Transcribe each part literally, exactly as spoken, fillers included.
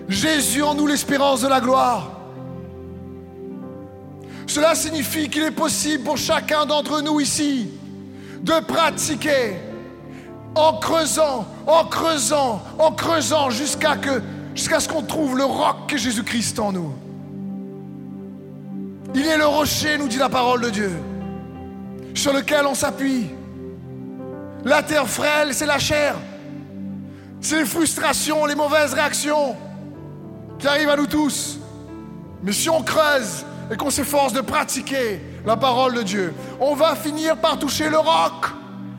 Jésus en nous, l'espérance de la gloire. Cela signifie qu'il est possible pour chacun d'entre nous ici de pratiquer en creusant, en creusant, en creusant jusqu'à que, jusqu'à ce qu'on trouve le roc qu'est Jésus-Christ en nous. Il est le rocher, nous dit la parole de Dieu, sur lequel on s'appuie. La terre frêle, c'est la chair. C'est les frustrations, les mauvaises réactions qui arrivent à nous tous. Mais si on creuse et qu'on s'efforce de pratiquer la parole de Dieu, on va finir par toucher le roc.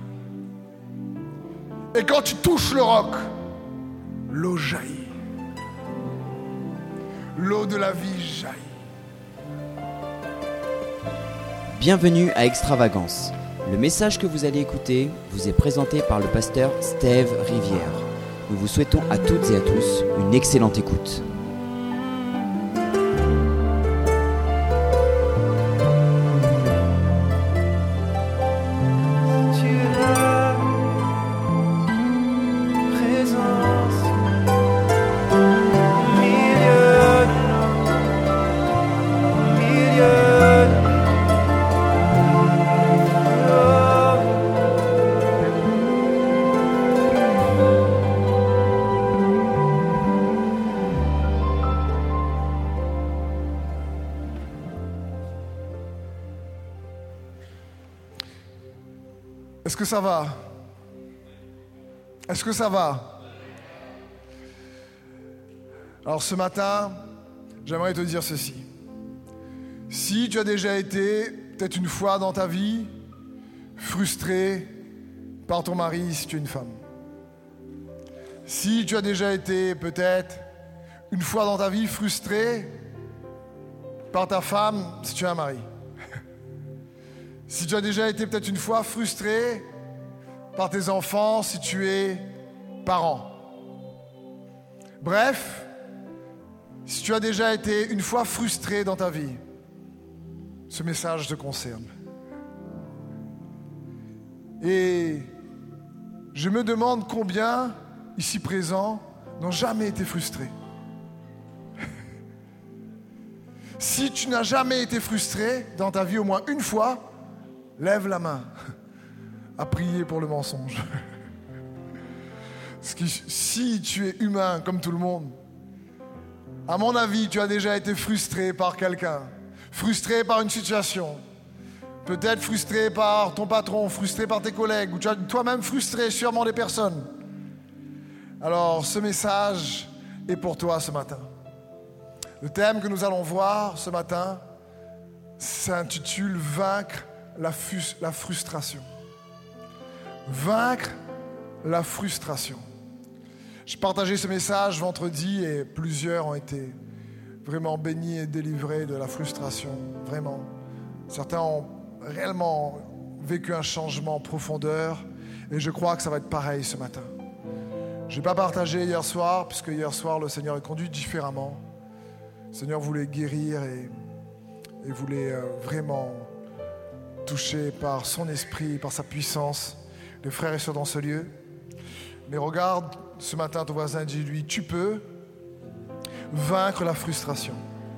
Et quand tu touches le roc, l'eau jaillit. L'eau de la vie jaillit. Bienvenue à Extravagance. Le message que vous allez écouter vous est présenté par le pasteur Steve Rivière. Nous vous souhaitons à toutes et à tous une excellente écoute. Est-ce que ça va? Est-ce que ça va? Alors ce matin, j'aimerais te dire ceci. Si tu as déjà été, peut-être une fois dans ta vie, frustré par ton mari si tu es une femme. Si tu as déjà été peut-être une fois dans ta vie frustré par ta femme si tu es un mari. Si tu as déjà été peut-être une fois frustré par tes enfants si tu es parent. Bref, si tu as déjà été une fois frustré dans ta vie, ce message te concerne. Et je me demande combien, ici présents, n'ont jamais été frustrés. Si tu n'as jamais été frustré dans ta vie au moins une fois, lève la main à prier pour le mensonge. Parce que si tu es humain comme tout le monde, à mon avis, tu as déjà été frustré par quelqu'un, frustré par une situation, peut-être frustré par ton patron, frustré par tes collègues, ou tu as toi-même frustré sûrement des personnes. Alors, ce message est pour toi ce matin. Le thème que nous allons voir ce matin s'intitule « Vaincre La, fus- la frustration. » Vaincre la frustration. J'ai partagé ce message vendredi et plusieurs ont été vraiment bénis et délivrés de la frustration. Vraiment. Certains ont réellement vécu un changement en profondeur et je crois que ça va être pareil ce matin. Je n'ai pas partagé hier soir puisque hier soir le Seigneur est conduit différemment. Le Seigneur voulait guérir et, et voulait euh, vraiment touché par son esprit, par sa puissance, les frères et sœurs dans ce lieu. Mais regarde ce matin ton voisin, dis-lui, tu peux vaincre la frustration.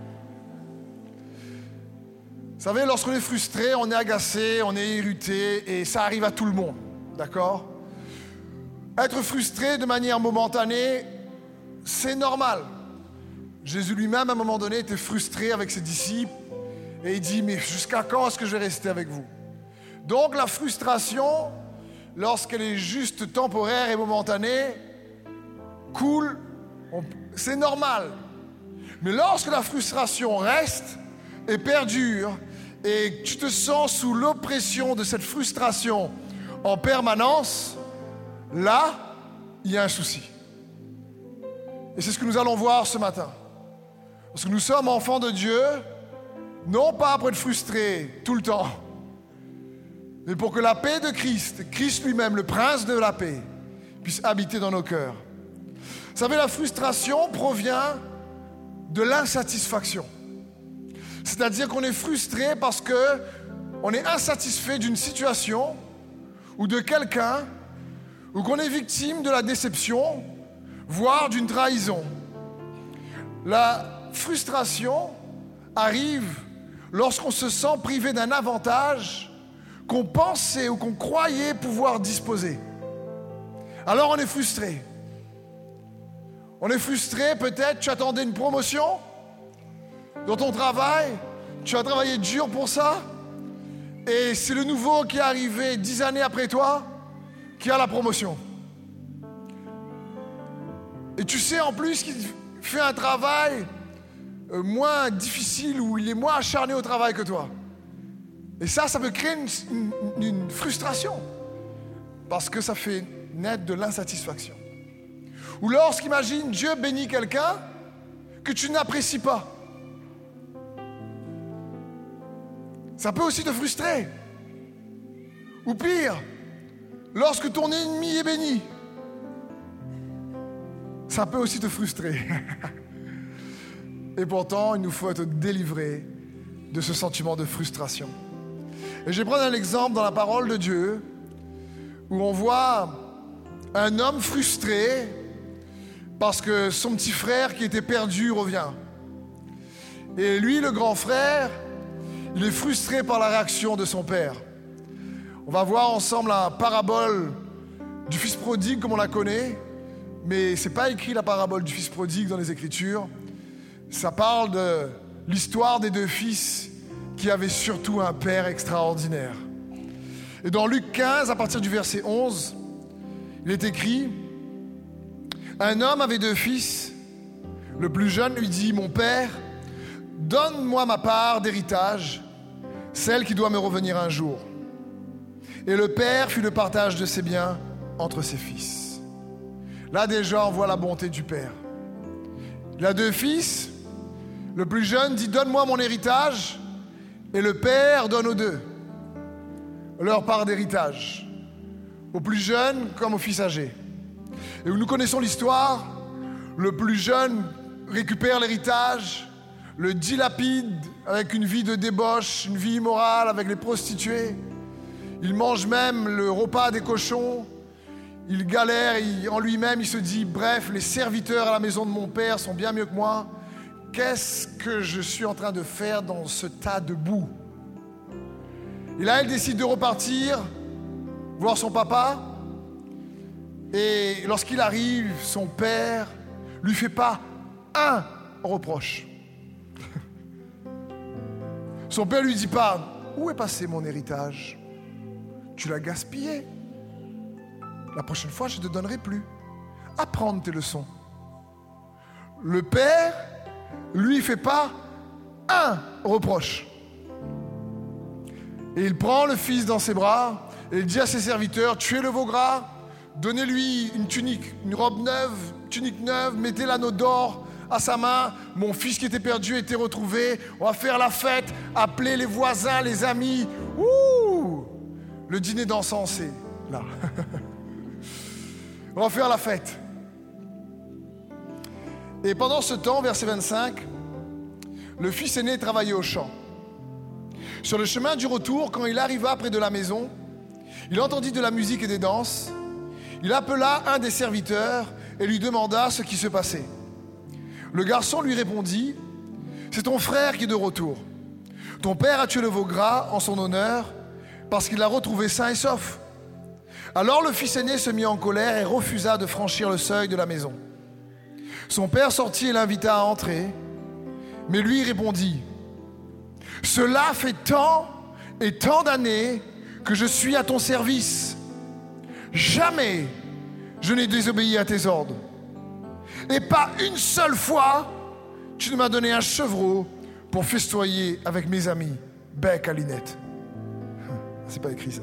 Vous savez, lorsqu'on est frustré, on est agacé, on est irrité, et ça arrive à tout le monde, d'accord? Être frustré de manière momentanée, c'est normal. Jésus lui-même, à un moment donné, était frustré avec ses disciples, et il dit, mais jusqu'à quand est-ce que je vais rester avec vous? Donc la frustration, lorsqu'elle est juste temporaire et momentanée, cool, on, c'est normal. Mais lorsque la frustration reste et perdure, et que tu te sens sous l'oppression de cette frustration en permanence, là, il y a un souci. Et c'est ce que nous allons voir ce matin. Parce que nous sommes enfants de Dieu, non pas pour être frustrés tout le temps, mais pour que la paix de Christ, Christ lui-même, le prince de la paix, puisse habiter dans nos cœurs. Vous savez, la frustration provient de l'insatisfaction. C'est-à-dire qu'on est frustré parce qu'on est insatisfait d'une situation ou de quelqu'un, ou qu'on est victime de la déception, voire d'une trahison. La frustration arrive lorsqu'on se sent privé d'un avantage qu'on pensait ou qu'on croyait pouvoir disposer. Alors on est frustré. On est frustré, peut-être tu attendais une promotion dans ton travail, tu as travaillé dur pour ça, et c'est le nouveau qui est arrivé dix années après toi qui a la promotion. Et tu sais en plus qu'il fait un travail euh, moins difficile, ou il est moins acharné au travail que toi. Et ça, ça peut créer une, une, une frustration, parce que ça fait naître de l'insatisfaction. Ou lorsqu'imagine Dieu bénit quelqu'un que tu n'apprécies pas. Ça peut aussi te frustrer. Ou pire, lorsque ton ennemi est béni, ça peut aussi te frustrer. Et pourtant, il nous faut être délivrés de ce sentiment de frustration. Et je vais prendre un exemple dans la parole de Dieu où on voit un homme frustré parce que son petit frère qui était perdu revient. Et lui, le grand frère, il est frustré par la réaction de son père. On va voir ensemble la parabole du fils prodigue comme on la connaît, mais ce n'est pas écrit la parabole du fils prodigue dans les Écritures. Ça parle de l'histoire des deux fils qui avaient surtout un père extraordinaire. Et dans Luc quinze, à partir du verset onze, il est écrit: un homme avait deux fils. Le plus jeune lui dit: mon père, donne-moi ma part d'héritage, celle qui doit me revenir un jour. Et le père fit le partage de ses biens entre ses fils. Là déjà, on voit la bonté du père. Il a deux fils. Le plus jeune dit: donne-moi mon héritage. Et le père donne aux deux leur part d'héritage, au plus jeune comme au fils âgé. Et où nous connaissons l'histoire, le plus jeune récupère l'héritage, le dilapide avec une vie de débauche, une vie immorale avec les prostituées. Il mange même le repas des cochons. Il galère, il, en lui-même, il se dit: bref, les serviteurs à la maison de mon père sont bien mieux que moi. Qu'est-ce que je suis en train de faire dans ce tas de boue? Et là, il décide de repartir, voir son papa. Et lorsqu'il arrive, son père lui fait pas un reproche. Son père lui dit pas: où est passé mon héritage? Tu l'as gaspillé. La prochaine fois, je ne te donnerai plus. Apprends tes leçons. Le père lui fait pas un reproche. Et il prend le fils dans ses bras et il dit à ses serviteurs: tuez le veau gras, donnez-lui une tunique, une robe neuve, tunique neuve, mettez l'anneau d'or à sa main. Mon fils qui était perdu a été retrouvé. On va faire la fête, appelez les voisins, les amis. Ouh! Le dîner dansant, c'est là. On va faire la fête. Et pendant ce temps, verset vingt-cinq, le fils aîné travaillait au champ. Sur le chemin du retour, quand il arriva près de la maison, il entendit de la musique et des danses. Il appela un des serviteurs et lui demanda ce qui se passait. Le garçon lui répondit: c'est ton frère qui est de retour. Ton père a tué le veau gras en son honneur parce qu'il l'a retrouvé sain et sauf. Alors le fils aîné se mit en colère et refusa de franchir le seuil de la maison. Son père sortit et l'invita à entrer, mais lui répondit: cela fait tant et tant d'années que je suis à ton service. Jamais je n'ai désobéi à tes ordres. Et pas une seule fois tu ne m'as donné un chevreau pour festoyer avec mes amis, bec à Linette. C'est pas écrit ça.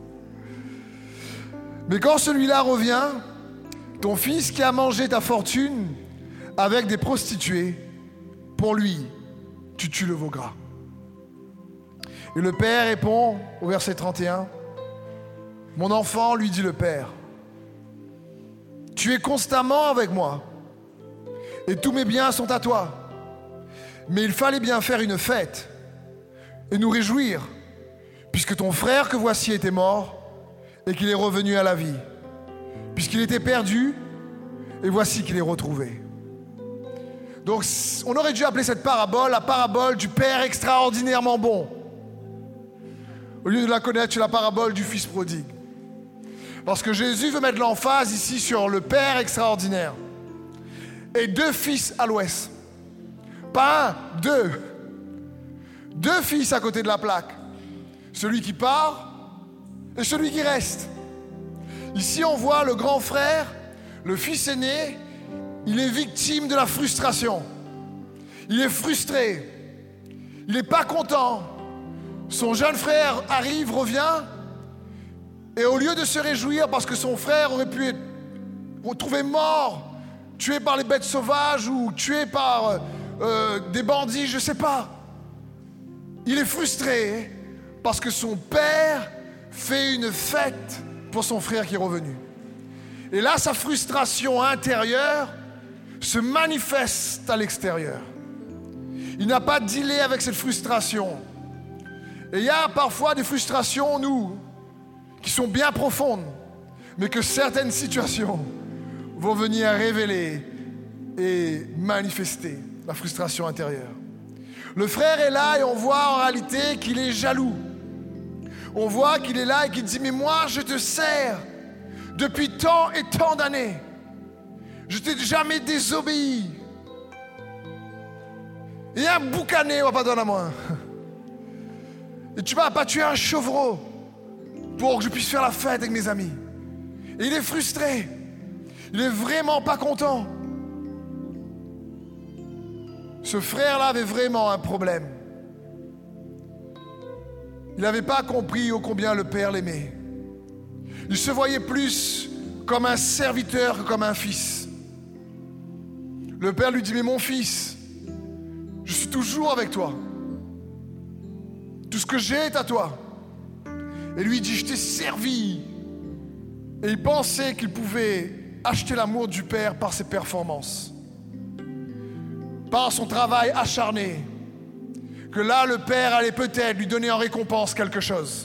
Mais quand celui-là revient, ton fils qui a mangé ta fortune avec des prostituées, pour lui, tu tues le veau gras. Et le père répond au verset trente et un: mon enfant, lui dit le père, tu es constamment avec moi et tous mes biens sont à toi. Mais il fallait bien faire une fête et nous réjouir, puisque ton frère que voici était mort et qu'il est revenu à la vie, puisqu'il était perdu et voici qu'il est retrouvé. Donc on aurait dû appeler cette parabole la parabole du Père extraordinairement bon. Au lieu de la connaître, c'est la parabole du Fils prodigue. Parce que Jésus veut mettre l'emphase ici sur le Père extraordinaire. Et deux fils à l'ouest. Pas un, deux. Deux fils à côté de la plaque. Celui qui part et celui qui reste. Ici, on voit le grand frère, le fils aîné, il est victime de la frustration. Il est frustré. Il n'est pas content. Son jeune frère arrive, revient, et au lieu de se réjouir parce que son frère aurait pu être retrouvé mort, tué par les bêtes sauvages ou tué par euh, des bandits, je ne sais pas. Il est frustré parce que son père fait une fête pour son frère qui est revenu. Et là, sa frustration intérieure se manifeste à l'extérieur. Il n'a pas dealé avec cette frustration. Et il y a parfois des frustrations, nous, qui sont bien profondes, mais que certaines situations vont venir révéler et manifester la frustration intérieure. Le frère est là et on voit en réalité qu'il est jaloux. On voit qu'il est là et qu'il dit « Mais moi, je te sers depuis tant et tant d'années. Je t'ai jamais désobéi. Et un boucané, on va pas donner à moi. Et tu m'as pas tué un chevreau pour que je puisse faire la fête avec mes amis. » Et il est frustré. Il est vraiment pas content. Ce frère-là avait vraiment un problème. Il n'avait pas compris ô combien le Père l'aimait. Il se voyait plus comme un serviteur que comme un fils. Le Père lui dit « Mais mon fils, je suis toujours avec toi. Tout ce que j'ai est à toi. » Et lui dit « Je t'ai servi. » Et il pensait qu'il pouvait acheter l'amour du Père par ses performances, par son travail acharné, que là le Père allait peut-être lui donner en récompense quelque chose.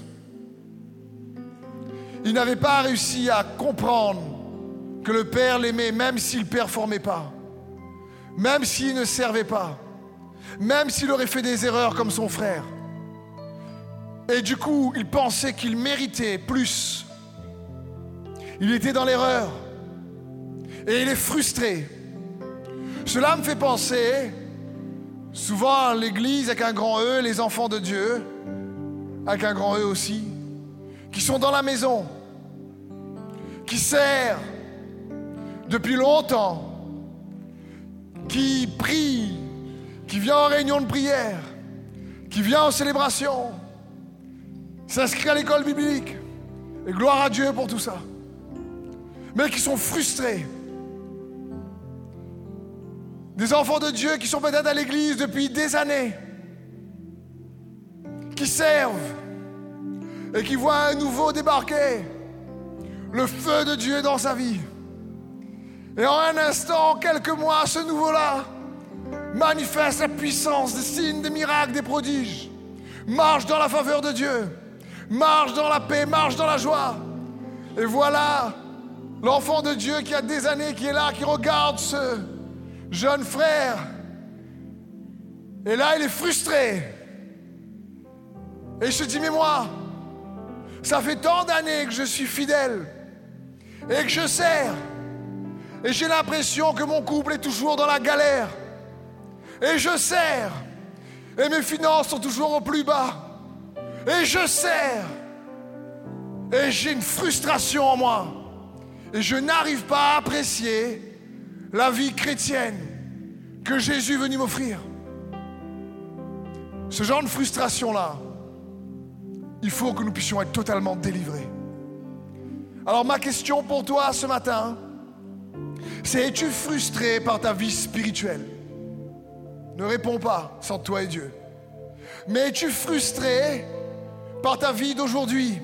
Il n'avait pas réussi à comprendre que le Père l'aimait même s'il ne performait pas, même s'il ne servait pas, même s'il aurait fait des erreurs comme son frère. Et du coup, il pensait qu'il méritait plus. Il était dans l'erreur. Et il est frustré. Cela me fait penser, souvent à l'église avec un grand E, les enfants de Dieu, avec un grand E aussi, qui sont dans la maison, qui servent depuis longtemps, qui prient, qui vient en réunion de prière, qui vient en célébration, s'inscrit à l'école biblique, et gloire à Dieu pour tout ça, mais qui sont frustrés. Des enfants de Dieu qui sont peut-être à l'église depuis des années, qui servent et qui voient un nouveau débarquer, le feu de Dieu dans sa vie. Et en un instant, en quelques mois, ce nouveau-là manifeste la puissance des signes, des miracles, des prodiges, marche dans la faveur de Dieu, marche dans la paix, marche dans la joie. Et voilà l'enfant de Dieu qui a des années, qui est là, qui regarde ce jeune frère. Et là, il est frustré. Et il se dit, mais moi, ça fait tant d'années que je suis fidèle et que je sers. Et j'ai l'impression que mon couple est toujours dans la galère. Et je sers. Et mes finances sont toujours au plus bas. Et je sers. Et j'ai une frustration en moi. Et je n'arrive pas à apprécier la vie chrétienne que Jésus est venu m'offrir. Ce genre de frustration-là, il faut que nous puissions être totalement délivrés. Alors ma question pour toi ce matin, c'est: es-tu frustré par ta vie spirituelle? Ne réponds pas sans toi et Dieu. Mais es-tu frustré par ta vie d'aujourd'hui?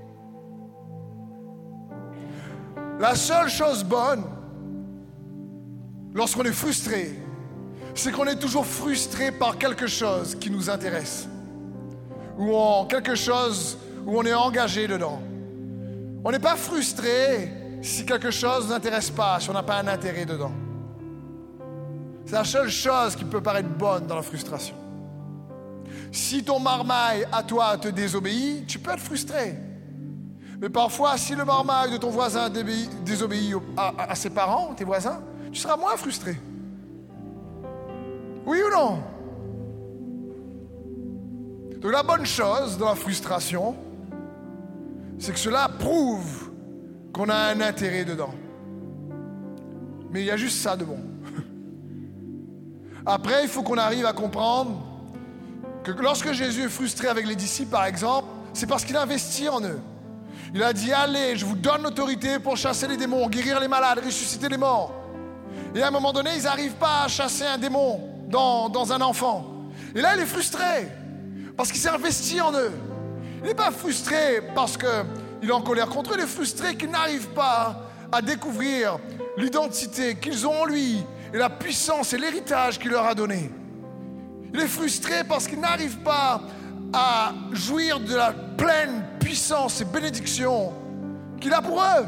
La seule chose bonne, lorsqu'on est frustré, c'est qu'on est toujours frustré par quelque chose qui nous intéresse, ou en quelque chose où on est engagé dedans. On n'est pas frustré si quelque chose ne nous intéresse pas, si on n'a pas un intérêt dedans. C'est la seule chose qui peut paraître bonne dans la frustration. Si ton marmaille à toi te désobéit, tu peux être frustré. Mais parfois, si le marmaille de ton voisin désobéit à, à, à ses parents, tes voisins, tu seras moins frustré. Oui ou non? Donc la bonne chose dans la frustration, c'est que cela prouve qu'on a un intérêt dedans. Mais il y a juste ça de bon. Après, il faut qu'on arrive à comprendre que lorsque Jésus est frustré avec les disciples, par exemple, c'est parce qu'il a investi en eux. Il a dit, allez, je vous donne l'autorité pour chasser les démons, guérir les malades, ressusciter les morts. Et à un moment donné, ils n'arrivent pas à chasser un démon dans, dans un enfant. Et là, il est frustré parce qu'il s'est investi en eux. Il n'est pas frustré parce qu'il est en colère contre eux, il est frustré qu'il n'arrive pas à découvrir l'identité qu'ils ont en lui et la puissance et l'héritage qu'il leur a donné. Il est frustré parce qu'il n'arrive pas à jouir de la pleine puissance et bénédiction qu'il a pour eux.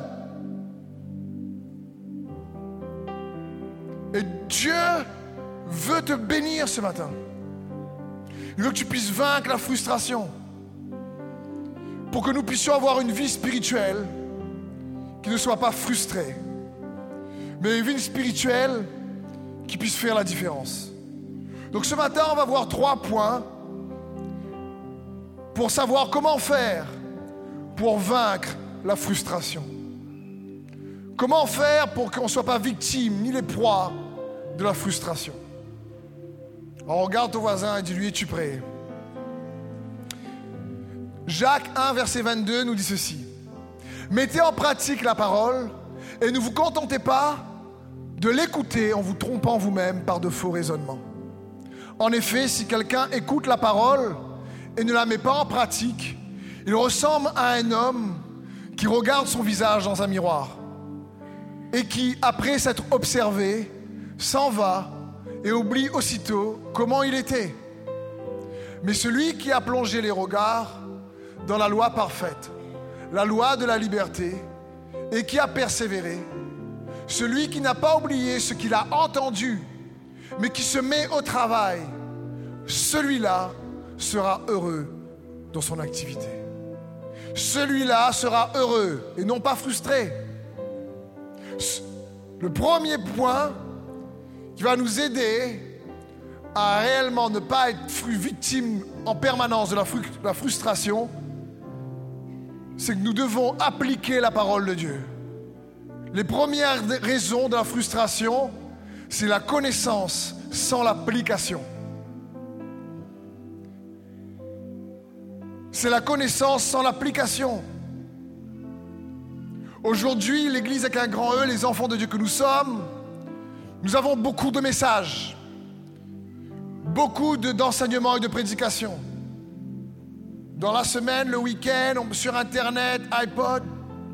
Et Dieu veut te bénir ce matin. Il veut que tu puisses vaincre la frustration pour que nous puissions avoir une vie spirituelle qui ne soit pas frustrée, mais une vie spirituelle qui puisse faire la différence. Donc ce matin, on va voir trois points pour savoir comment faire pour vaincre la frustration. Comment faire pour qu'on ne soit pas victime ni les proies de la frustration. Alors regarde ton voisin et dis-lui, es-tu prêt? Jacques un, verset vingt-deux nous dit ceci. Mettez en pratique la parole et ne vous contentez pas de l'écouter en vous trompant vous-même par de faux raisonnements. En effet, si quelqu'un écoute la parole et ne la met pas en pratique, il ressemble à un homme qui regarde son visage dans un miroir et qui, après s'être observé, s'en va et oublie aussitôt comment il était. Mais celui qui a plongé les regards dans la loi parfaite, la loi de la liberté, et qui a persévéré, celui qui n'a pas oublié ce qu'il a entendu, mais qui se met au travail, celui-là sera heureux dans son activité. Celui-là sera heureux et non pas frustré. Le premier point qui va nous aider à réellement ne pas être victime en permanence de la, fru- la frustration, c'est que nous devons appliquer la parole de Dieu. Les premières raisons de la frustration, c'est la connaissance sans l'application. C'est la connaissance sans l'application. Aujourd'hui, l'Église avec un grand E, les enfants de Dieu que nous sommes, nous avons beaucoup de messages, beaucoup de, d'enseignements et de prédications. Dans la semaine, le week-end, sur Internet, iPod.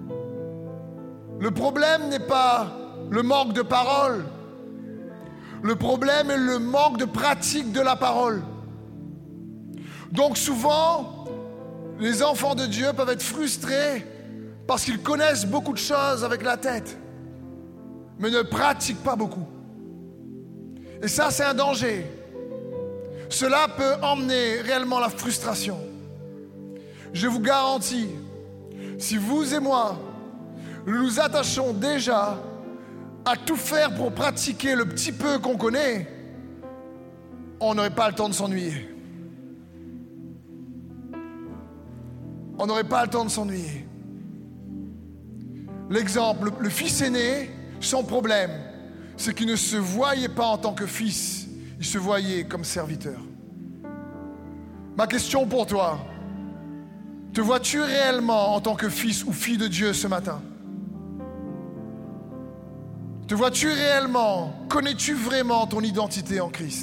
Le problème n'est pas le manque de parole. Le problème est le manque de pratique de la parole. Donc souvent, les enfants de Dieu peuvent être frustrés parce qu'ils connaissent beaucoup de choses avec la tête, mais ne pratiquent pas beaucoup. Et ça, c'est un danger. Cela peut emmener réellement la frustration. Je vous garantis, si vous et moi, nous nous attachons déjà à tout faire pour pratiquer le petit peu qu'on connaît, on n'aurait pas le temps de s'ennuyer. On n'aurait pas le temps de s'ennuyer. L'exemple, le, le fils aîné, son problème, c'est qu'il ne se voyait pas en tant que fils, il se voyait comme serviteur. Ma question pour toi, te vois-tu réellement en tant que fils ou fille de Dieu ce matin? Te vois-tu réellement, connais-tu vraiment ton identité en Christ?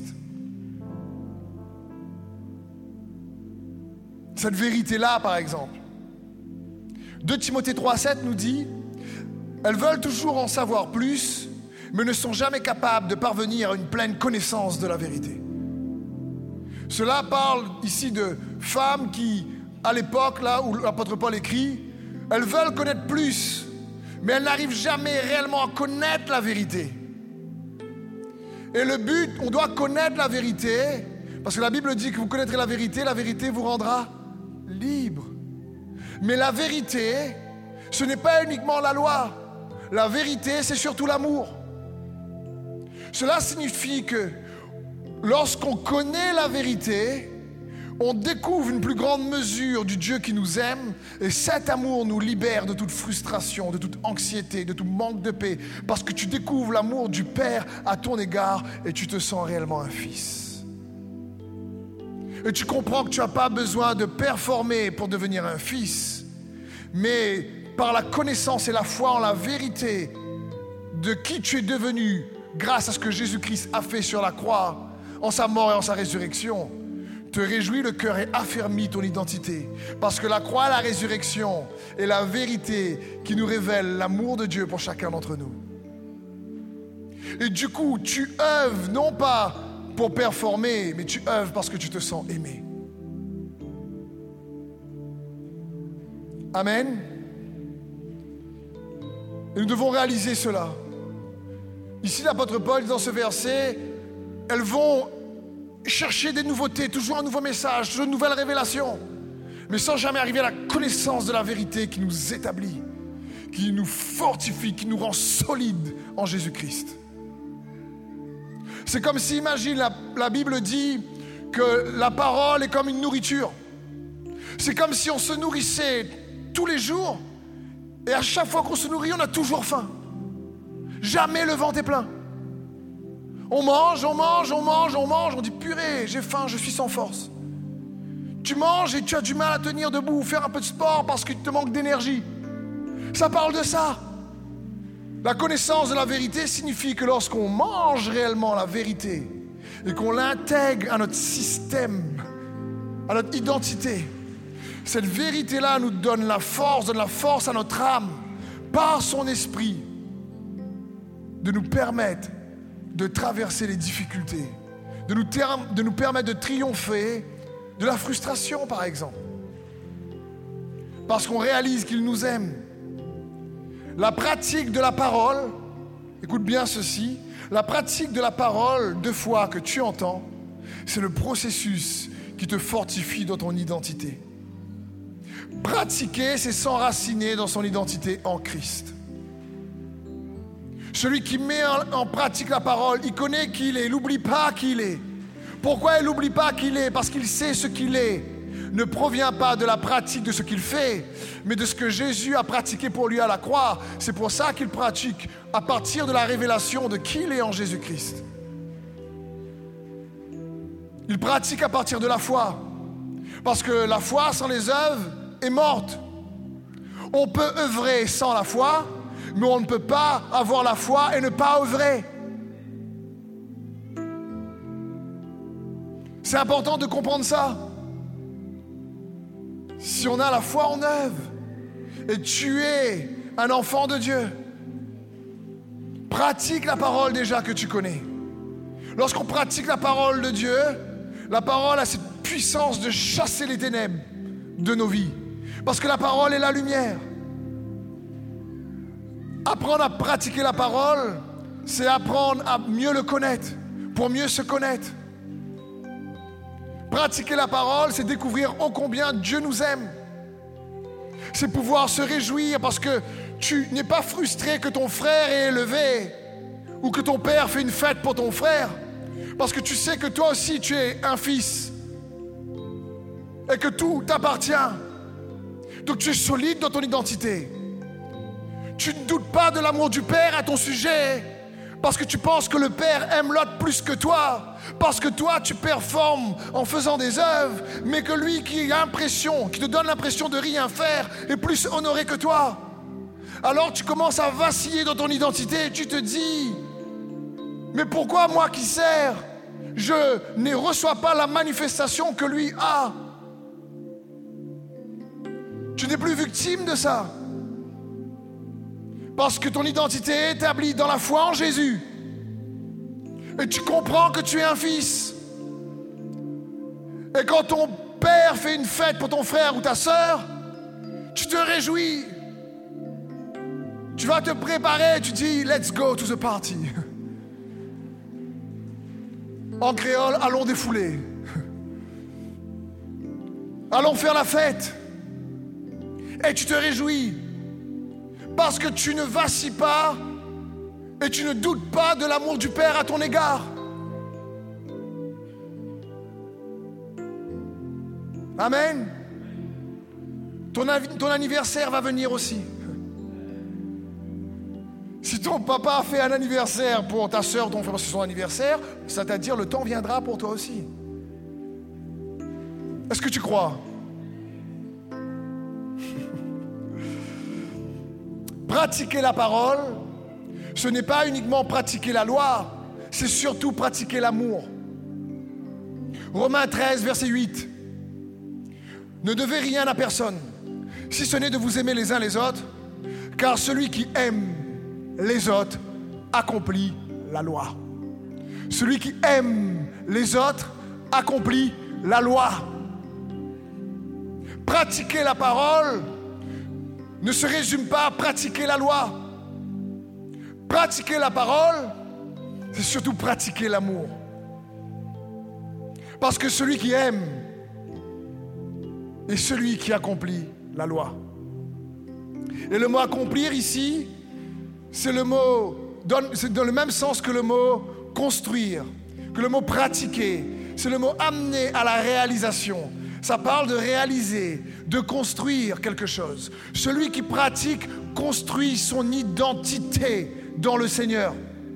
Cette vérité-là, par exemple. deux Timothée trois sept nous dit « Elles veulent toujours en savoir plus, mais ne sont jamais capables de parvenir à une pleine connaissance de la vérité. » Cela parle ici de femmes qui, à l'époque là où l'apôtre Paul écrit, elles veulent connaître plus, mais elles n'arrivent jamais réellement à connaître la vérité. Et le but, on doit connaître la vérité, parce que la Bible dit que vous connaîtrez la vérité, la vérité vous rendra libre. Mais la vérité, ce n'est pas uniquement la loi. La vérité, c'est surtout l'amour. Cela signifie que lorsqu'on connaît la vérité, on découvre une plus grande mesure du Dieu qui nous aime, et cet amour nous libère de toute frustration, de toute anxiété, de tout manque de paix, parce que tu découvres l'amour du Père à ton égard et tu te sens réellement un fils. Et tu comprends que tu n'as pas besoin de performer pour devenir un fils, mais par la connaissance et la foi en la vérité de qui tu es devenu grâce à ce que Jésus-Christ a fait sur la croix, en sa mort et en sa résurrection, te réjouis le cœur et affermis ton identité. Parce que la croix et la résurrection est la vérité qui nous révèle l'amour de Dieu pour chacun d'entre nous. Et du coup, tu œuvres non pas pour performer, mais tu œuvres parce que tu te sens aimé. Amen. Et nous devons réaliser cela. Ici, l'apôtre Paul, dans ce verset, elles vont chercher des nouveautés, toujours un nouveau message, toujours une nouvelle révélation, mais sans jamais arriver à la connaissance de la vérité qui nous établit, qui nous fortifie, qui nous rend solides en Jésus-Christ. C'est comme si, imagine, la, la Bible dit que la parole est comme une nourriture. C'est comme si on se nourrissait tous les jours, et à chaque fois qu'on se nourrit, on a toujours faim. Jamais le ventre est plein. On mange, on mange, on mange, on mange, on dit purée, j'ai faim, je suis sans force. Tu manges et tu as du mal à tenir debout, faire un peu de sport parce qu'il te manque d'énergie. Ça parle de ça. La connaissance de la vérité signifie que lorsqu'on mange réellement la vérité et qu'on l'intègre à notre système, à notre identité, cette vérité-là nous donne la force, donne la force à notre âme, par son esprit, de nous permettre de traverser les difficultés, de nous, ter- de nous permettre de triompher de la frustration, par exemple. Parce qu'on réalise qu'il nous aime. La pratique de la parole, écoute bien ceci, la pratique de la parole de foi que tu entends, c'est le processus qui te fortifie dans ton identité. Pratiquer, c'est s'enraciner dans son identité en Christ. Celui qui met en pratique la parole, il connaît qui il est, il n'oublie pas qui il est. Pourquoi il n'oublie pas qui il est? Parce qu'il sait ce qu'il est. Ne provient pas de la pratique de ce qu'il fait, mais de ce que Jésus a pratiqué pour lui à la croix. C'est pour ça qu'il pratique à partir de la révélation de qui il est en Jésus-Christ. Il pratique à partir de la foi. Parce que la foi sans les œuvres est morte. On peut œuvrer sans la foi, mais on ne peut pas avoir la foi et ne pas œuvrer. C'est important de comprendre ça. Si on a la foi, on œuvre. Et tu es un enfant de Dieu. Pratique la parole déjà que tu connais. Lorsqu'on pratique la parole de Dieu, la parole a cette puissance de chasser les ténèbres de nos vies. Parce que la parole est la lumière. Apprendre à pratiquer la parole, c'est apprendre à mieux le connaître, pour mieux se connaître. Pratiquer la parole, c'est découvrir ô combien Dieu nous aime. C'est pouvoir se réjouir parce que tu n'es pas frustré que ton frère est élevé ou que ton père fait une fête pour ton frère, parce que tu sais que toi aussi tu es un fils et que tout t'appartient. Donc tu es solide dans ton identité. Tu ne doutes pas de l'amour du Père à ton sujet parce que tu penses que le Père aime l'autre plus que toi, parce que toi tu performes en faisant des œuvres, mais que lui qui a l'impression, qui te donne l'impression de rien faire est plus honoré que toi. Alors tu commences à vaciller dans ton identité et tu te dis, mais pourquoi moi qui sers, je ne reçois pas la manifestation que lui a? Tu n'es plus victime de ça. Parce que ton identité est établie dans la foi en Jésus. Et tu comprends que tu es un fils. Et quand ton père fait une fête pour ton frère ou ta sœur, tu te réjouis. Tu vas te préparer, tu dis « Let's go to the party ». En créole, allons défouler. Allons faire la fête. Et tu te réjouis parce que tu ne vacilles pas et tu ne doutes pas de l'amour du Père à ton égard. Amen. Ton, ton anniversaire va venir aussi. Si ton papa a fait un anniversaire pour ta soeur, ton frère, parce que c'est son anniversaire, c'est-à-dire le temps viendra pour toi aussi. Est-ce que tu crois? Pratiquer la parole, ce n'est pas uniquement pratiquer la loi, c'est surtout pratiquer l'amour. Romains treize, verset huit. Ne devez rien à personne, si ce n'est de vous aimer les uns les autres, car celui qui aime les autres accomplit la loi. Celui qui aime les autres accomplit la loi. Pratiquer la parole ne se résume pas à pratiquer la loi. Pratiquer la parole, c'est surtout pratiquer l'amour. Parce que celui qui aime est celui qui accomplit la loi. Et le mot accomplir ici, c'est le mot, c'est dans le même sens que le mot construire, que le mot pratiquer. C'est le mot amener à la réalisation. Ça parle de réaliser, de construire quelque chose. Celui qui pratique construit son identité dans le Seigneur.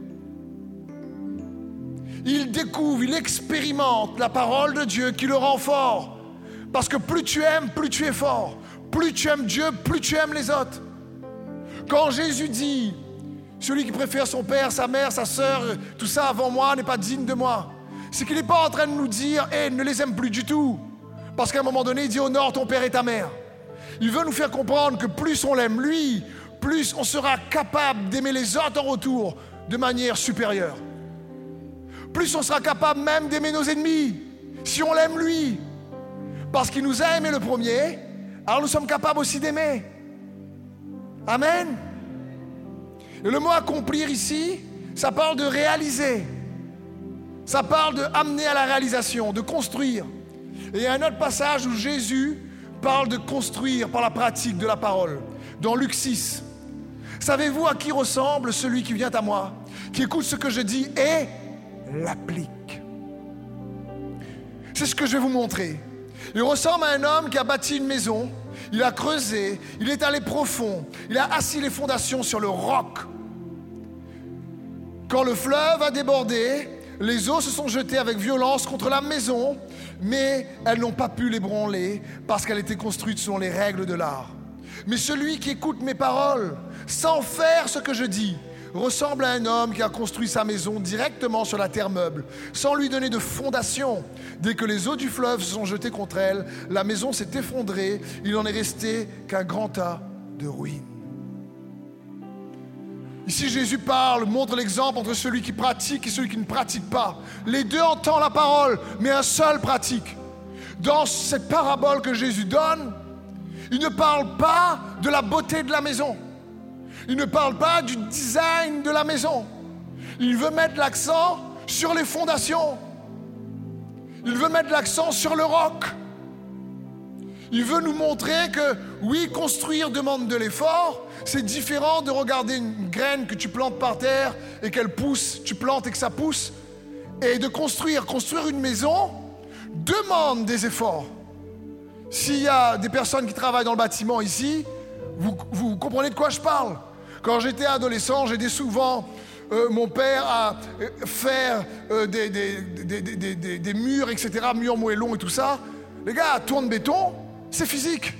Il découvre, il expérimente la parole de Dieu qui le rend fort. Parce que plus tu aimes, plus tu es fort. Plus tu aimes Dieu, plus tu aimes les autres. Quand Jésus dit, celui qui préfère son père, sa mère, sa sœur, tout ça avant moi n'est pas digne de moi, c'est qu'il n'est pas en train de nous dire, hé, hey, ne les aime plus du tout. Parce qu'à un moment donné, il dit, honore ton père et ta mère. Il veut nous faire comprendre que plus on l'aime lui, plus on sera capable d'aimer les autres en retour de manière supérieure. Plus on sera capable même d'aimer nos ennemis, si on l'aime lui. Parce qu'il nous a aimé le premier, alors nous sommes capables aussi d'aimer. Amen. Et le mot accomplir ici, ça parle de réaliser. Ça parle d'amener à la réalisation, de construire. Et il y a un autre passage où Jésus parle de construire par la pratique de la parole. Dans Luc six. Savez-vous à qui ressemble celui qui vient à moi, qui écoute ce que je dis et l'applique? C'est ce que je vais vous montrer. Il ressemble à un homme qui a bâti une maison, il a creusé, il est allé profond, il a assis les fondations sur le roc. Quand le fleuve a débordé, les eaux se sont jetées avec violence contre la maison, mais elles n'ont pas pu l'ébranler parce qu'elle était construite selon les règles de l'art. Mais celui qui écoute mes paroles, sans faire ce que je dis, ressemble à un homme qui a construit sa maison directement sur la terre meuble, sans lui donner de fondation. Dès que les eaux du fleuve se sont jetées contre elle, la maison s'est effondrée, il n'en est resté qu'un grand tas de ruines. Ici, Jésus parle, montre l'exemple entre celui qui pratique et celui qui ne pratique pas. Les deux entendent la parole, mais un seul pratique. Dans cette parabole que Jésus donne, il ne parle pas de la beauté de la maison. Il ne parle pas du design de la maison. Il veut mettre l'accent sur les fondations. Il veut mettre l'accent sur le roc. Il veut nous montrer que, oui, construire demande de l'effort. C'est différent de regarder une graine que tu plantes par terre et qu'elle pousse, tu plantes et que ça pousse. Et de construire, construire une maison demande des efforts. S'il y a des personnes qui travaillent dans le bâtiment ici, vous, vous comprenez de quoi je parle. Quand j'étais adolescent, j'aidais souvent euh, mon père à faire euh, des, des, des, des, des, des murs, et cetera, murs moellons et tout ça. Les gars, tourne béton, c'est physique.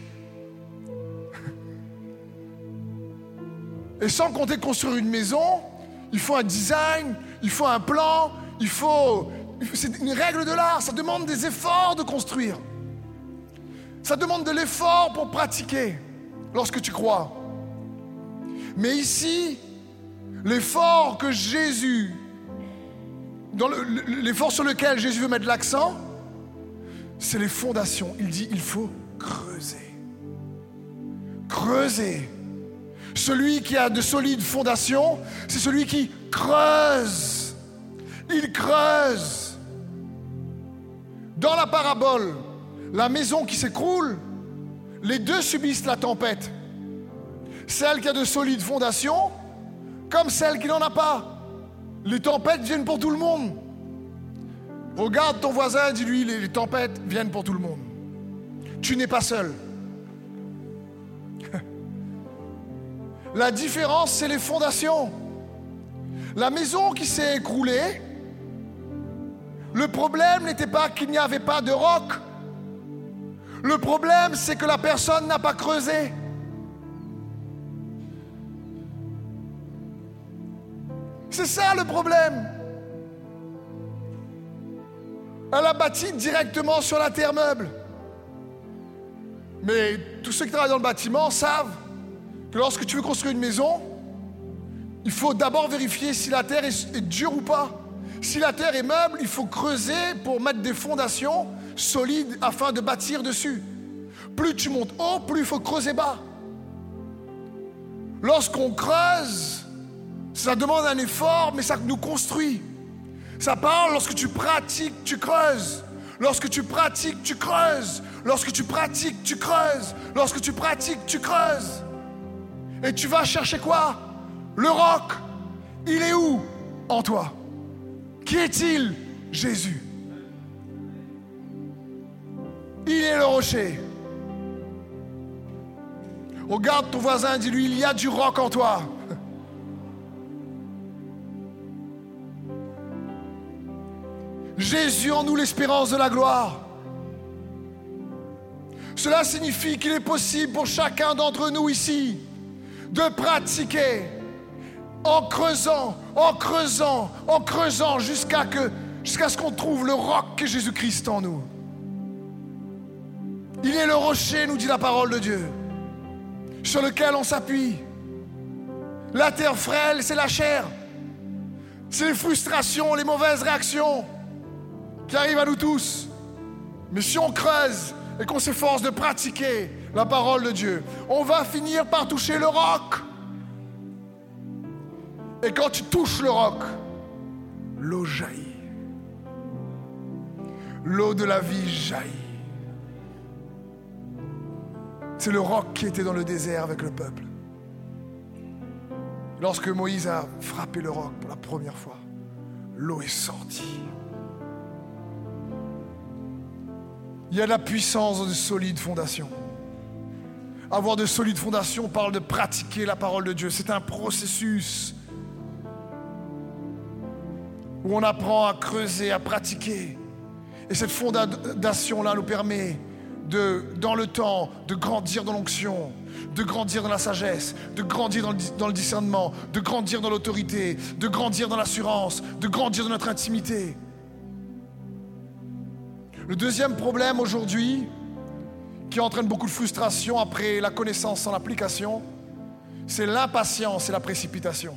Et sans compter construire une maison, il faut un design, il faut un plan, il faut... C'est une règle de l'art, ça demande des efforts de construire. Ça demande de l'effort pour pratiquer lorsque tu crois. Mais ici, l'effort que Jésus, dans le, l'effort sur lequel Jésus veut mettre l'accent, c'est les fondations. Il dit, il faut creuser. Creuser. Celui qui a de solides fondations, c'est celui qui creuse. Il creuse. Dans la parabole, la maison qui s'écroule, les deux subissent la tempête. Celle qui a de solides fondations, comme celle qui n'en a pas. Les tempêtes viennent pour tout le monde. Regarde ton voisin, dis-lui, les tempêtes viennent pour tout le monde. Tu n'es pas seul. La différence, c'est les fondations. La maison qui s'est écroulée, le problème n'était pas qu'il n'y avait pas de roc. Le problème, c'est que la personne n'a pas creusé. C'est ça le problème. Elle a bâti directement sur la terre meuble. Mais tous ceux qui travaillent dans le bâtiment savent que lorsque tu veux construire une maison, il faut d'abord vérifier si la terre est, est dure ou pas. Si la terre est meuble, il faut creuser pour mettre des fondations solides afin de bâtir dessus. Plus tu montes haut, plus il faut creuser bas. Lorsqu'on creuse, ça demande un effort, mais ça nous construit. Ça parle, lorsque tu pratiques, tu creuses. Lorsque tu pratiques, tu creuses. Lorsque tu pratiques, tu creuses. Lorsque tu pratiques, tu creuses. Et tu vas chercher quoi? Le roc. Il est où en toi? Qui est-il? Jésus. Il est le rocher. Regarde ton voisin, dis-lui, il y a du roc en toi. Jésus en nous, l'espérance de la gloire. Cela signifie qu'il est possible pour chacun d'entre nous ici de pratiquer en creusant, en creusant, en creusant jusqu'à que, jusqu'à ce qu'on trouve le roc qu'est Jésus-Christ en nous. Il est le rocher, nous dit la parole de Dieu, sur lequel on s'appuie. La terre frêle, c'est la chair. C'est les frustrations, les mauvaises réactions qui arrivent à nous tous. Mais si on creuse et qu'on s'efforce de pratiquer la parole de Dieu, on va finir par toucher le roc. Et quand tu touches le roc, l'eau jaillit. L'eau de la vie jaillit. C'est le roc qui était dans le désert avec le peuple. Lorsque Moïse a frappé le roc pour la première fois, l'eau est sortie. Il y a de la puissance dans de solides fondations. Avoir de solides fondations parle de pratiquer la parole de Dieu. C'est un processus où on apprend à creuser, à pratiquer. Et cette fondation-là nous permet de, dans le temps, de grandir dans l'onction, de grandir dans la sagesse, de grandir dans le, dans le discernement, de grandir dans l'autorité, de grandir dans l'assurance, de grandir dans notre intimité. Le deuxième problème aujourd'hui, qui entraîne beaucoup de frustration après la connaissance sans l'application, c'est l'impatience et la précipitation.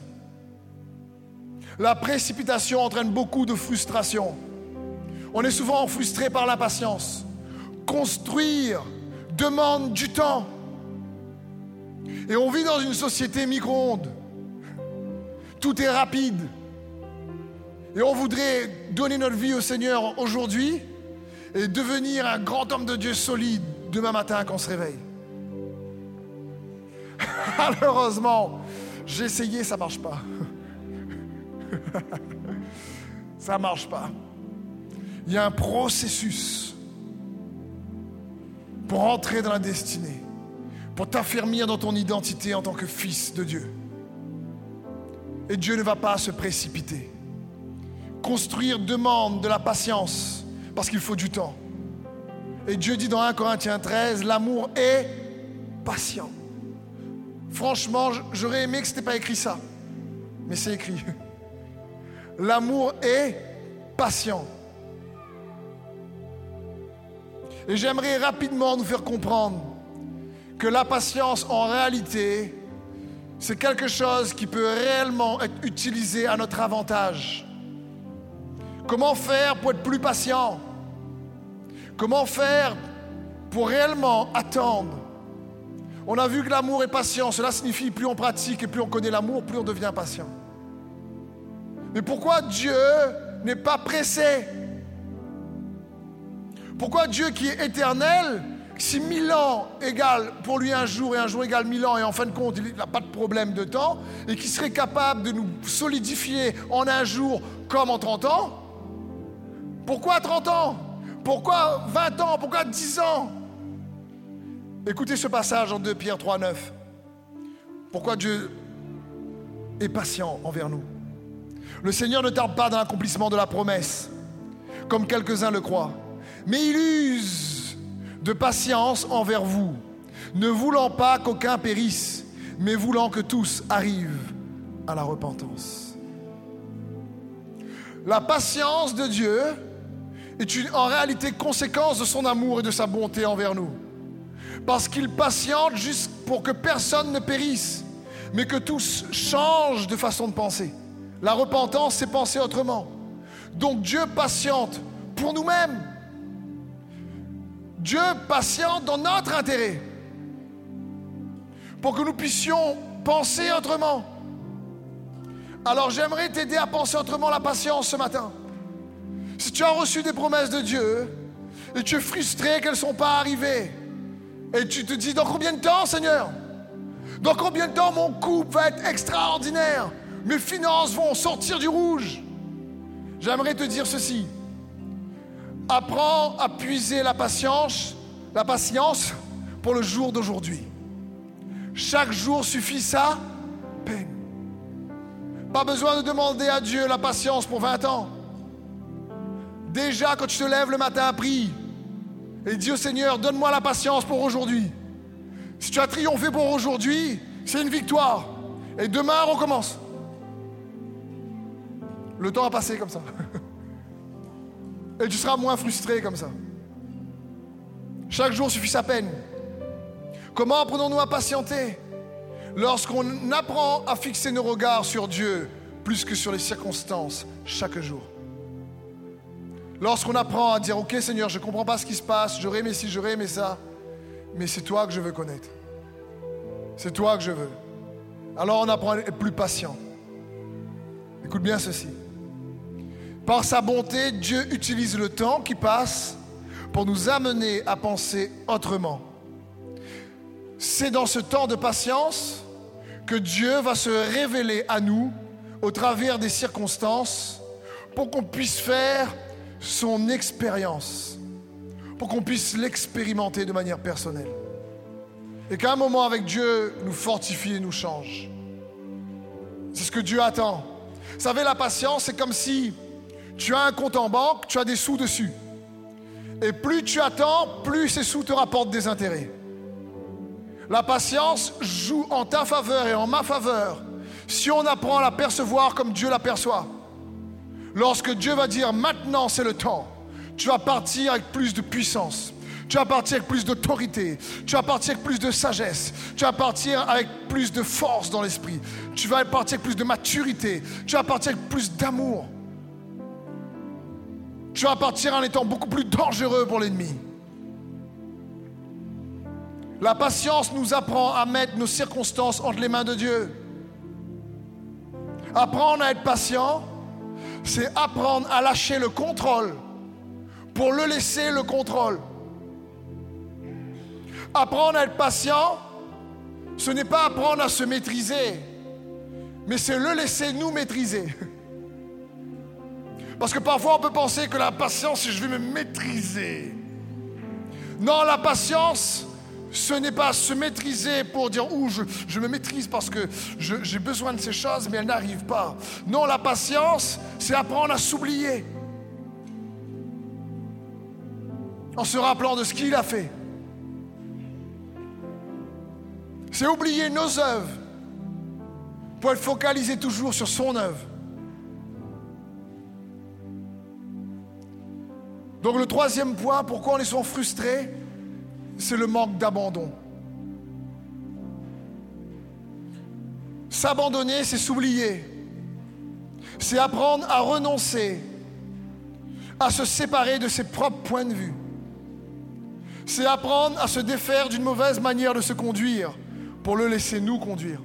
La précipitation entraîne beaucoup de frustration. On est souvent frustré par l'impatience. Construire demande du temps. Et on vit dans une société micro-ondes. Tout est rapide. Et on voudrait donner notre vie au Seigneur aujourd'hui et devenir un grand homme de Dieu solide demain matin quand on se réveille. Malheureusement, j'ai essayé, ça ne marche pas. Ça ne marche pas. Il y a un processus pour entrer dans la destinée, pour t'affermir dans ton identité en tant que fils de Dieu. Et Dieu ne va pas se précipiter. Construire demande de la patience, parce qu'il faut du temps. Et Dieu dit dans un Corinthiens treize, l'amour est patient. Franchement, j'aurais aimé que ce n'était pas écrit ça, mais c'est écrit. L'amour est patient. Et j'aimerais rapidement nous faire comprendre que la patience, en réalité, c'est quelque chose qui peut réellement être utilisé à notre avantage. Comment faire pour être plus patient? Comment faire pour réellement attendre? On a vu que l'amour est patient. Cela signifie plus on pratique et plus on connaît l'amour, plus on devient patient. Mais pourquoi Dieu n'est pas pressé? Pourquoi Dieu qui est éternel, si mille ans égale pour lui un jour et un jour égale mille ans et en fin de compte il n'a pas de problème de temps et qui serait capable de nous solidifier en un jour comme en trente ans? Pourquoi trente ans? Pourquoi vingt ans? Pourquoi dix ans? Écoutez ce passage en deux Pierre trois, neuf. Pourquoi Dieu est patient envers nous? Le Seigneur ne tarde pas dans l'accomplissement de la promesse, comme quelques-uns le croient, mais il use de patience envers vous, ne voulant pas qu'aucun périsse, mais voulant que tous arrivent à la repentance. La patience de Dieu est une, en réalité conséquence de son amour et de sa bonté envers nous. Parce qu'il patiente juste pour que personne ne périsse, mais que tous changent de façon de penser. La repentance, c'est penser autrement. Donc Dieu patiente pour nous-mêmes. Dieu patiente dans notre intérêt, pour que nous puissions penser autrement. Alors j'aimerais t'aider à penser autrement la patience ce matin. Si tu as reçu des promesses de Dieu et tu es frustré qu'elles ne sont pas arrivées, et tu te dis, dans combien de temps, Seigneur? Dans combien de temps mon couple va être extraordinaire? Mes finances vont sortir du rouge? J'aimerais te dire ceci. Apprends à puiser la patience, la patience pour le jour d'aujourd'hui. Chaque jour suffit sa peine. Pas besoin de demander à Dieu la patience pour vingt ans. Déjà, quand tu te lèves le matin, prie et dis au Seigneur, donne-moi la patience pour aujourd'hui. Si tu as triomphé pour aujourd'hui, c'est une victoire. Et demain, on recommence. Le temps a passé comme ça. Et tu seras moins frustré comme ça. Chaque jour suffit sa peine. Comment apprenons-nous à patienter? Lorsqu'on apprend à fixer nos regards sur Dieu plus que sur les circonstances chaque jour. Lorsqu'on apprend à dire, ok Seigneur, je ne comprends pas ce qui se passe, j'aurais aimé ci, j'aurais aimé ça, mais c'est toi que je veux connaître. C'est toi que je veux. Alors on apprend à être plus patient. Écoute bien ceci. Par sa bonté, Dieu utilise le temps qui passe pour nous amener à penser autrement. C'est dans ce temps de patience que Dieu va se révéler à nous au travers des circonstances pour qu'on puisse faire son expérience, pour qu'on puisse l'expérimenter de manière personnelle. Et qu'à un moment avec Dieu nous fortifie et nous change. C'est ce que Dieu attend. Vous savez, la patience, c'est comme si tu as un compte en banque, tu as des sous dessus. Et plus tu attends, plus ces sous te rapportent des intérêts. La patience joue en ta faveur et en ma faveur si on apprend à la percevoir comme Dieu l'aperçoit. Lorsque Dieu va dire maintenant c'est le temps, tu vas partir avec plus de puissance, tu vas partir avec plus d'autorité, tu vas partir avec plus de sagesse, tu vas partir avec plus de force dans l'esprit, tu vas partir avec plus de maturité, tu vas partir avec plus d'amour. Tu vas partir en étant beaucoup plus dangereux pour l'ennemi. La patience nous apprend à mettre nos circonstances entre les mains de Dieu. Apprendre à être patient, c'est apprendre à lâcher le contrôle pour le laisser le contrôle. Apprendre à être patient, ce n'est pas apprendre à se maîtriser, mais c'est le laisser nous maîtriser. Parce que parfois on peut penser que la patience, c'est je vais me maîtriser. Non, la patience, ce n'est pas se maîtriser pour dire « Ouh, je, je me maîtrise parce que je, j'ai besoin de ces choses, mais elles n'arrivent pas. » Non, la patience, c'est apprendre à s'oublier. En se rappelant de ce qu'il a fait. C'est oublier nos œuvres pour être focalisé toujours sur son œuvre. Donc le troisième point, pourquoi on est souvent frustrés, c'est le manque d'abandon. S'abandonner, c'est s'oublier. C'est apprendre à renoncer, à se séparer de ses propres points de vue. C'est apprendre à se défaire d'une mauvaise manière de se conduire pour le laisser nous conduire.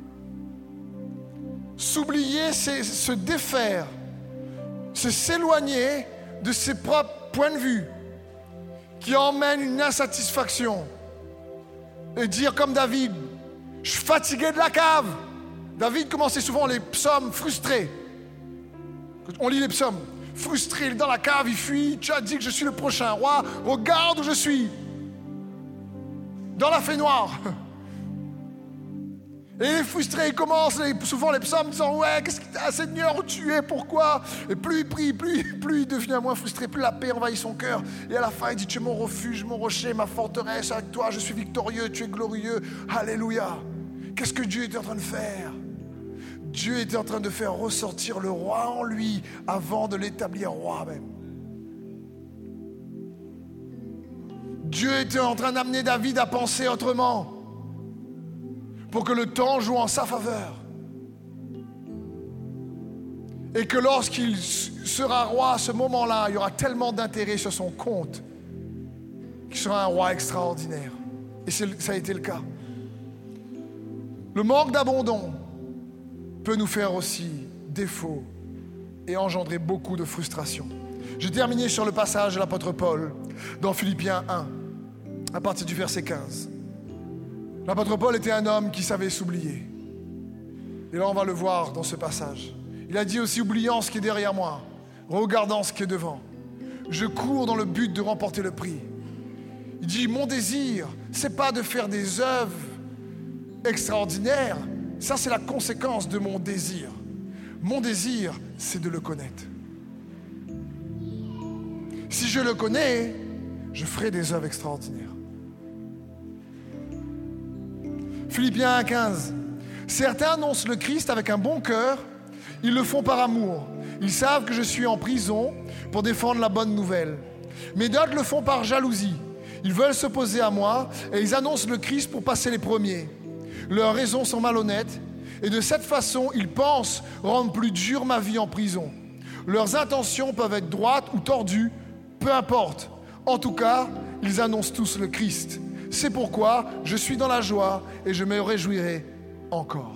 S'oublier, c'est se défaire, c'est s'éloigner de ses propres points de vue qui emmène une insatisfaction. Et dire comme David, je suis fatigué de la cave. David commençait souvent les psaumes frustrés. On lit les psaumes. Frustré, il est dans la cave, il fuit. Tu as dit que je suis le prochain roi. Regarde où je suis. Dans la fée noire. Et il est frustré, il commence les, souvent les psaumes disant « Ouais, qu'est-ce que t'as, Seigneur, où tu es, pourquoi ?» Et plus il prie, plus, plus il devient moins frustré, plus la paix envahit son cœur. Et à la fin, il dit « Tu es mon refuge, mon rocher, ma forteresse, avec toi je suis victorieux, tu es glorieux. Alléluia !» Qu'est-ce que Dieu était en train de faire? Dieu était en train de faire ressortir le roi en lui avant de l'établir roi même. Dieu était en train d'amener David à penser autrement, pour que le temps joue en sa faveur. Et que lorsqu'il sera roi à ce moment-là, il y aura tellement d'intérêt sur son compte qu'il sera un roi extraordinaire. Et ça a été le cas. Le manque d'abandon peut nous faire aussi défaut et engendrer beaucoup de frustration. J'ai terminé sur le passage de l'apôtre Paul dans Philippiens un, à partir du verset quinze. L'apôtre Paul était un homme qui savait s'oublier. Et là, on va le voir dans ce passage. Il a dit aussi, oubliant ce qui est derrière moi, regardant ce qui est devant, je cours dans le but de remporter le prix. Il dit, mon désir, c'est pas de faire des œuvres extraordinaires. Ça, c'est la conséquence de mon désir. Mon désir, c'est de le connaître. Si je le connais, je ferai des œuvres extraordinaires. Philippiens un quinze. Certains annoncent le Christ avec un bon cœur, ils le font par amour. Ils savent que je suis en prison pour défendre la bonne nouvelle. Mais d'autres le font par jalousie. Ils veulent s'opposer à moi et ils annoncent le Christ pour passer les premiers. Leurs raisons sont malhonnêtes et de cette façon, ils pensent rendre plus dure ma vie en prison. Leurs intentions peuvent être droites ou tordues, peu importe. En tout cas, ils annoncent tous le Christ. C'est pourquoi je suis dans la joie et je me réjouirai encore.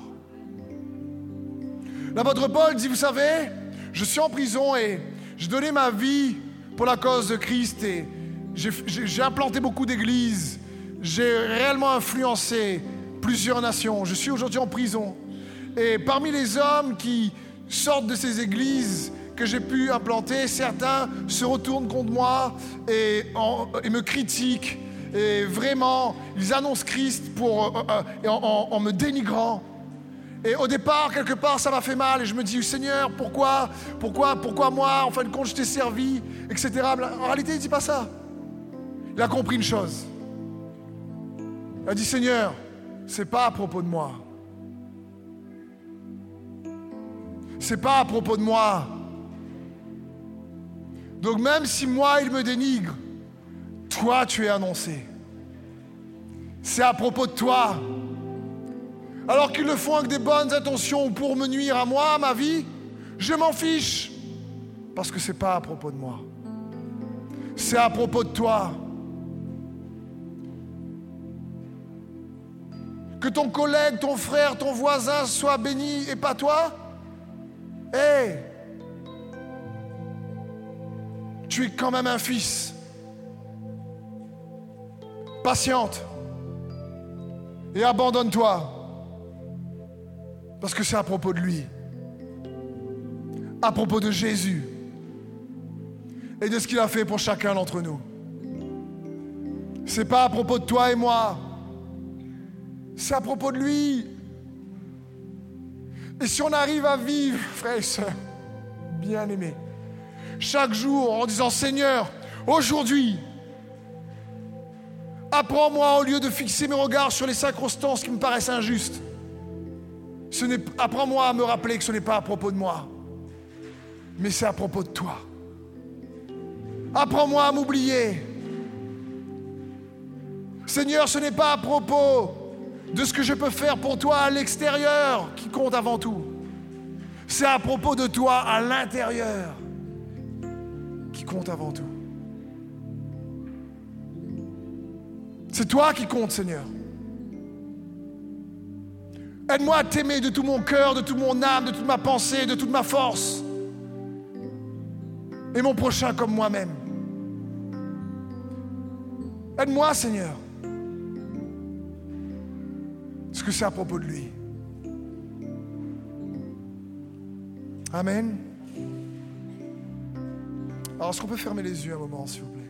L'apôtre Paul dit, vous savez, je suis en prison et j'ai donné ma vie pour la cause de Christ et j'ai, j'ai, j'ai implanté beaucoup d'églises, j'ai réellement influencé plusieurs nations. Je suis aujourd'hui en prison. Et parmi les hommes qui sortent de ces églises que j'ai pu implanter, certains se retournent contre moi et, en, et me critiquent. Et vraiment, ils annoncent Christ pour, euh, euh, en, en me dénigrant. Et au départ, quelque part, ça m'a fait mal. Et je me dis, Seigneur, pourquoi, pourquoi, pourquoi moi, en fin de compte, je t'ai servi, et cetera. En réalité, il ne dit pas ça. Il a compris une chose. Il a dit, Seigneur, ce n'est pas à propos de moi. Ce n'est pas à propos de moi. Donc même si moi, il me dénigre, toi, tu es annoncé. C'est à propos de toi. Alors qu'ils le font avec des bonnes intentions pour me nuire à moi, à ma vie, je m'en fiche. Parce que ce n'est pas à propos de moi. C'est à propos de toi. Que ton collègue, ton frère, ton voisin soit béni et pas toi. Hé, hey, tu es quand même un fils. Patiente et abandonne-toi parce que c'est à propos de lui, à propos de Jésus et de ce qu'il a fait pour chacun d'entre nous. C'est pas à propos de toi et moi, c'est à propos de lui. Et si on arrive à vivre, frères et sœurs, bien-aimés, chaque jour en disant Seigneur, aujourd'hui, apprends-moi, au lieu de fixer mes regards sur les circonstances qui me paraissent injustes, ce n'est, apprends-moi à me rappeler que ce n'est pas à propos de moi, mais c'est à propos de toi. Apprends-moi à m'oublier. Seigneur, ce n'est pas à propos de ce que je peux faire pour toi à l'extérieur qui compte avant tout. C'est à propos de toi à l'intérieur qui compte avant tout. C'est toi qui compte, Seigneur. Aide-moi à t'aimer de tout mon cœur, de toute mon âme, de toute ma pensée, de toute ma force. Et mon prochain comme moi-même. Aide-moi, Seigneur. Est-ce que c'est à propos de lui? Amen. Alors, est-ce qu'on peut fermer les yeux un moment, s'il vous plaît?